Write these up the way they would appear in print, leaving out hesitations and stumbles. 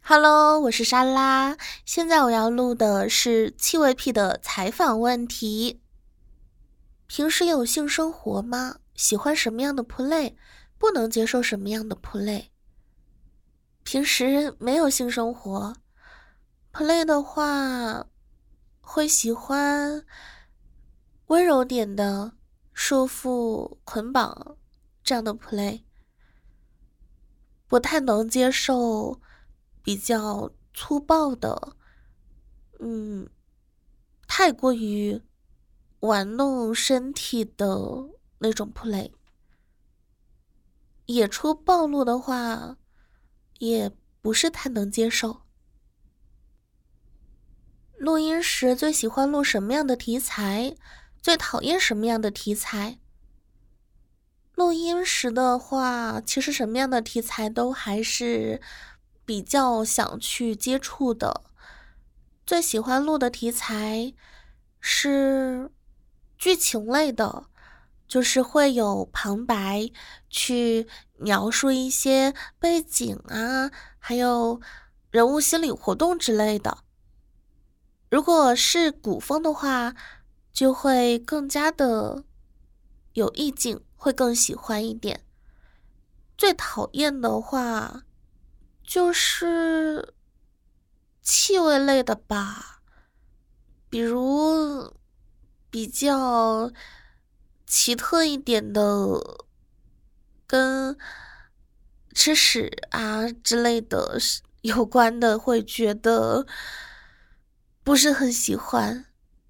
Hello，我是莎拉。现在我要录的是气味癖的采访问题。平时有性生活吗？喜欢什么样的 play？不能接受什么样的 play？平时没有性生活 play 的话，会喜欢温柔点的束缚、捆绑这样的 play，不太能接受比较粗暴的。太过于玩弄身体的那种 play，野出暴露的话，也不是太能接受。录音时最喜欢录什么样的题材？最讨厌什么样的题材？录音时的话，其实什么样的题材都还是比较想去接触的。最喜欢录的题材是剧情类的，就是会有旁白去描述一些背景啊，还有人物心理活动之类的。如果是古风的话，就会更加的有意境，会更喜欢一点。最讨厌的话就是气味类的吧，比如比较奇特一点的，跟吃屎啊之类的有关的，会觉得不是很喜欢。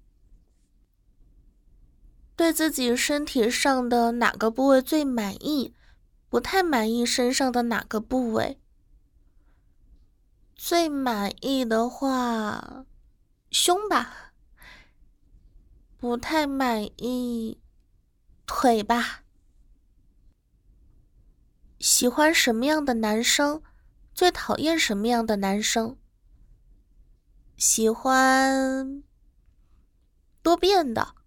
对自己身体上的哪个部位最满意？不太满意身上的哪个部位？最满意的话，胸吧。不太满意，腿吧。喜欢什么样的男生？最讨厌什么样的男生？喜欢多变的，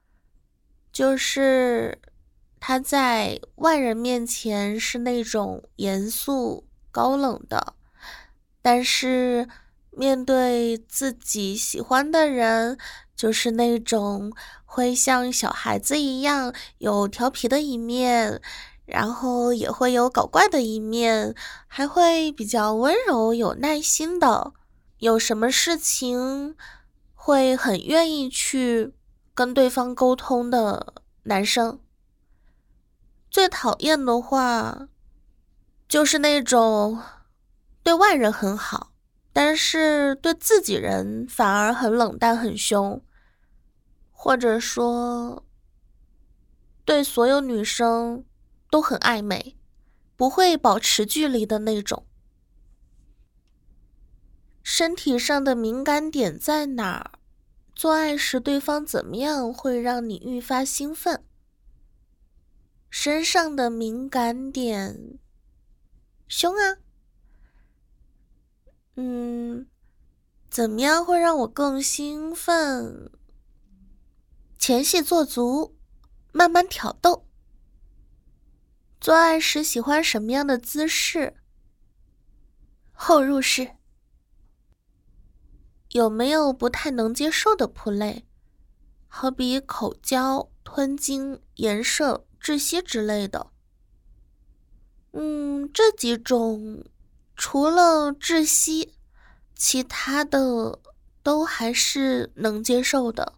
就是他在外人面前是那种严肃高冷的，但是面对自己喜欢的人，就是那种会像小孩子一样有调皮的一面，然后也会有搞怪的一面，还会比较温柔有耐心的，有什么事情会很愿意去跟对方沟通的男生。最讨厌的话就是那种对外人很好，但是对自己人反而很冷淡很凶，或者说对所有女生都很暧昧，不会保持距离的那种。身体上的敏感点在哪儿？做爱时对方怎么样会让你愈发兴奋？身上的敏感点，胸啊。怎么样会让我更兴奋？前戏做足，慢慢挑逗。做爱时喜欢什么样的姿势？后入式。有没有不太能接受的 play？ 好比口交、吞精、颜射、窒息之类的。这几种除了窒息，其他的都还是能接受的。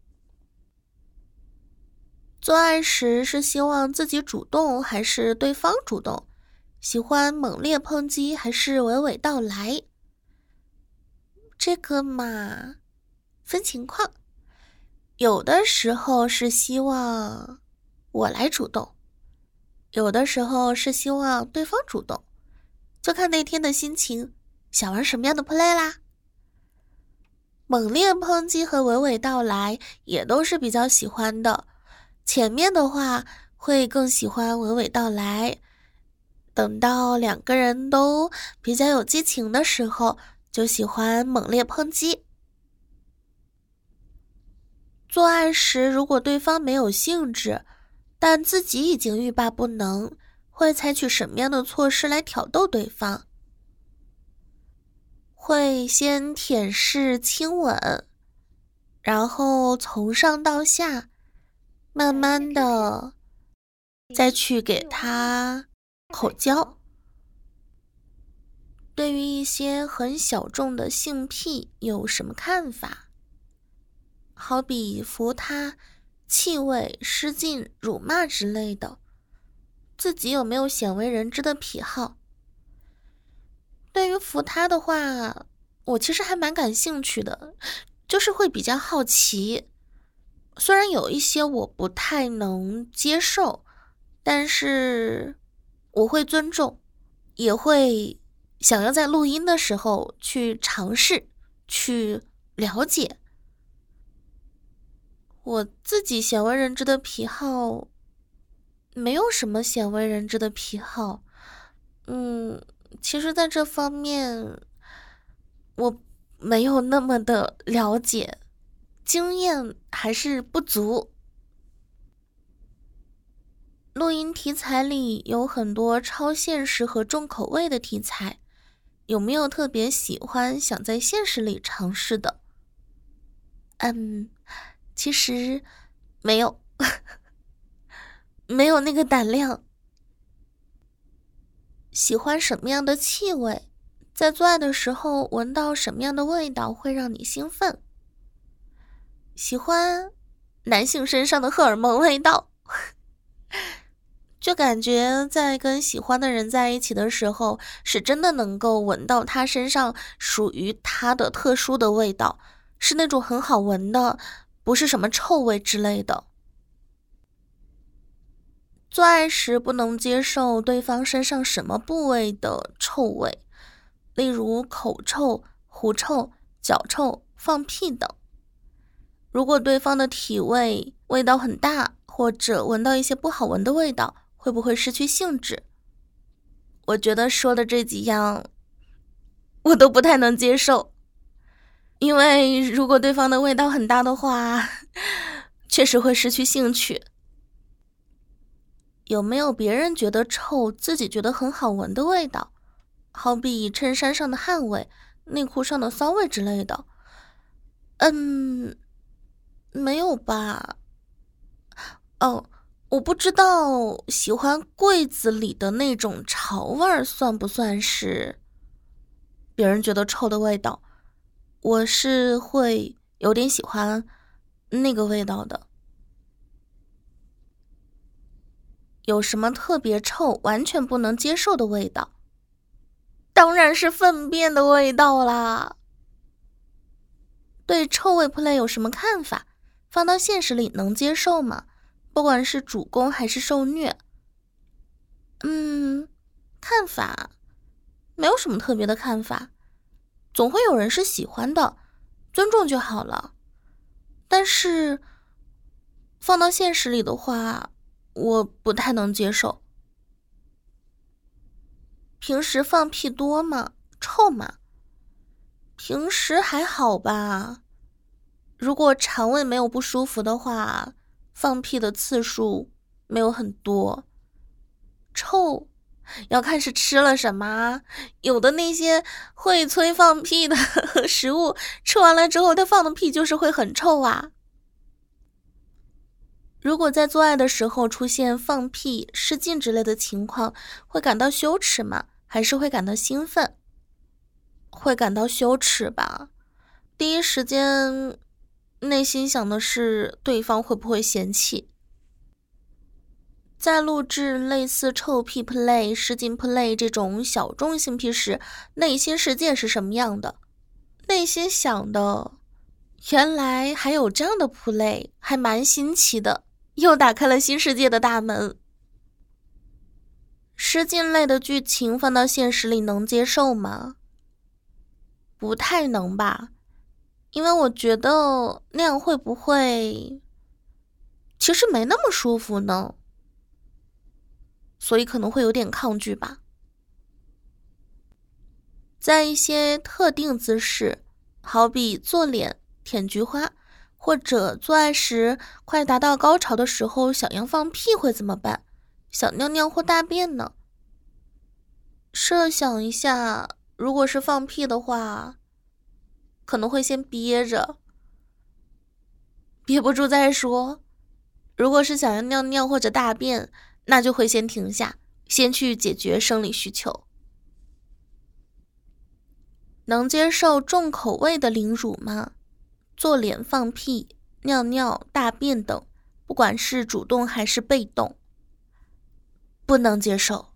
做爱时是希望自己主动还是对方主动？喜欢猛烈抨击还是娓娓道来？这个嘛，分情况。有的时候是希望我来主动，有的时候是希望对方主动，就看那天的心情，想玩什么样的 play 啦。猛烈抨击和娓娓道来也都是比较喜欢的。前面的话会更喜欢娓娓道来，等到两个人都比较有激情的时候，就喜欢猛烈抨击。做爱时如果对方没有兴致，但自己已经欲罢不能，会采取什么样的措施来挑逗对方？ 会先舔舐亲吻，然后从上到下，慢慢的再去给他口交。对于一些很小众的性癖有什么看法？好比扶他、气味、失禁、辱骂之类的，自己有没有鲜为人知的癖好？对于扶他的话，我其实还蛮感兴趣的，就是会比较好奇。虽然有一些我不太能接受，但是我会尊重，也会想要在录音的时候去尝试，去了解。我自己鲜为人知的癖好，没有什么鲜为人知的癖好。其实在这方面，我没有那么的了解，经验还是不足。录音题材里有很多超现实和重口味的题材，有没有特别喜欢想在现实里尝试的？其实没有，没有那个胆量。喜欢什么样的气味？在做爱的时候闻到什么样的味道会让你兴奋？喜欢男性身上的荷尔蒙味道，就感觉在跟喜欢的人在一起的时候，是真的能够闻到他身上属于他的特殊的味道，是那种很好闻的，不是什么臭味之类的。做爱时不能接受对方身上什么部位的臭味，例如口臭、狐臭、脚臭、放屁等。如果对方的体味味道很大，或者闻到一些不好闻的味道，会不会失去兴致？我觉得说的这几样我都不太能接受，因为如果对方的味道很大的话，确实会失去兴趣。有没有别人觉得臭，自己觉得很好闻的味道？好比衬衫上的汗味、内裤上的骚味之类的。没有吧。我不知道喜欢柜子里的那种潮味算不算是别人觉得臭的味道。我是会有点喜欢那个味道的。有什么特别臭完全不能接受的味道？当然是粪便的味道啦。对臭味 play 有什么看法？放到现实里能接受吗？不管是主攻还是受虐。看法没有什么特别的看法，总会有人是喜欢的，尊重就好了。但是放到现实里的话，我不太能接受。平时放屁多吗？臭吗？平时还好吧。如果肠胃没有不舒服的话，放屁的次数没有很多。臭要看是吃了什么，有的那些会催放屁的食物，吃完了之后它放的屁就是会很臭啊。如果在做爱的时候出现放屁、失禁之类的情况，会感到羞耻吗？还是会感到兴奋？会感到羞耻吧。第一时间内心想的是对方会不会嫌弃。在录制类似臭屁 play、失禁 play 这种小众性癖时，内心世界是什么样的？内心想的，原来还有这样的 play， 还蛮新奇的，又打开了新世界的大门。失禁类的剧情放到现实里能接受吗？不太能吧，因为我觉得那样会不会其实没那么舒服呢，所以可能会有点抗拒吧。在一些特定姿势，好比做脸、舔菊花，或者做爱时快达到高潮的时候想要放屁会怎么办？想尿尿或大便呢？设想一下，如果是放屁的话， 可能会先憋着，憋不住再说。如果是想要尿尿或者大便，那就会先停下，先去解决生理需求。能接受重口味的凌辱吗？做脸、放屁、尿尿、大便等，不管是主动还是被动，不能接受。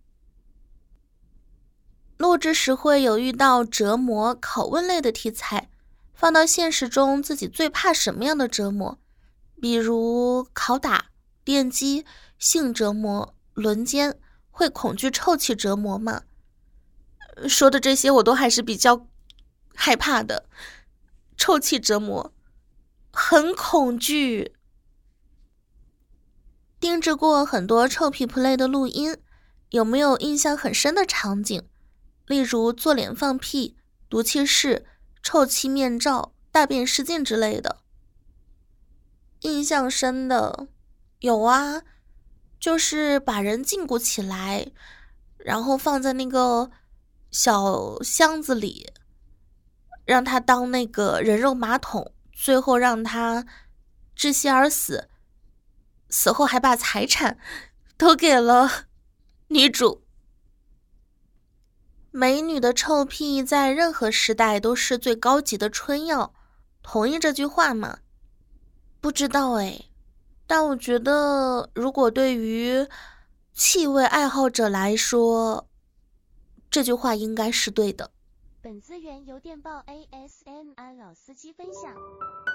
录制时会有遇到折磨、拷问类的题材，放到现实中自己最怕什么样的折磨？比如拷打、电击、性折磨、轮奸，会恐惧臭气折磨吗？说的这些我都还是比较害怕的。臭气折磨很恐惧。定制过很多臭屁 play 的录音，有没有印象很深的场景？例如做脸放屁、毒气室、臭气面罩、大便失禁之类的。印象深的有啊，就是把人禁锢起来，然后放在那个小箱子里，让他当那个人肉马桶，最后让他窒息而死，死后还把财产都给了女主。美女的臭屁在任何时代都是最高级的春药，同意这句话吗？不知道诶，但我觉得如果对于气味爱好者来说，这句话应该是对的。 本资源由电报 ASMR 老司机分享。